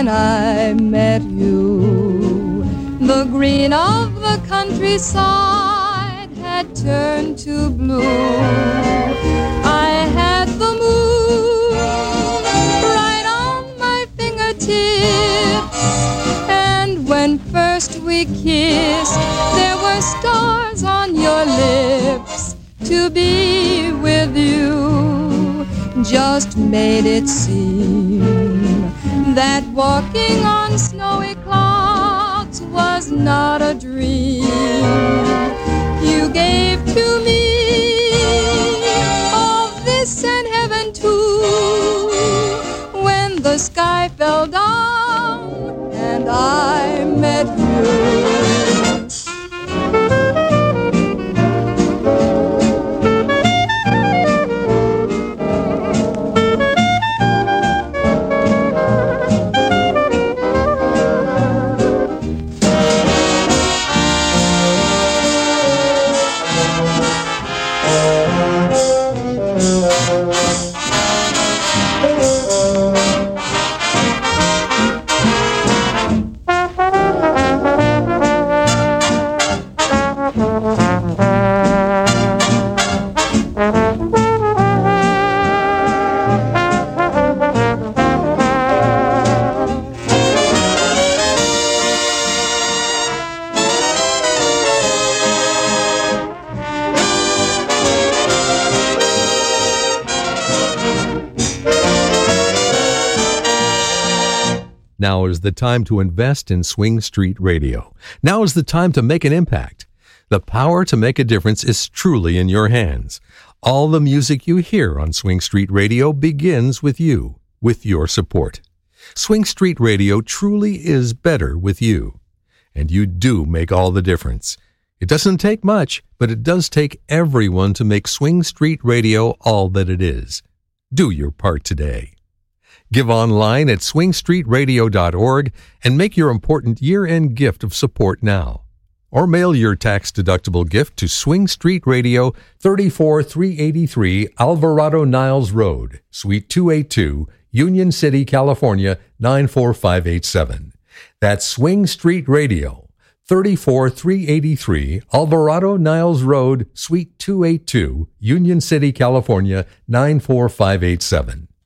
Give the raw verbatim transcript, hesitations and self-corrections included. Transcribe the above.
when I met you. The green of the countryside had turned to blue. I had the moon right on my fingertips, and when first we kissed, there were stars on your lips. To be with you just made it seem that walking on snowy clouds was not a dream. You gave to me all this and heaven too, when the sky fell down and I met you. Now is the time to invest in Swing Street Radio. Now is the time to make an impact. The power to make a difference is truly in your hands. All the music you hear on Swing Street Radio begins with you, with your support. Swing Street Radio truly is better with you. And you do make all the difference. It doesn't take much, but it does take everyone to make Swing Street Radio all that it is. Do your part today. Give online at swing street radio dot org and make your important year-end gift of support now. Or mail your tax-deductible gift to Swing Street Radio, thirty-four three eighty-three Alvarado Niles Road, Suite two eighty-two, Union City, California, nine four five eight seven. That's Swing Street Radio, thirty-four three eighty-three Alvarado Niles Road, Suite two eighty-two, Union City, California, nine four five eight seven.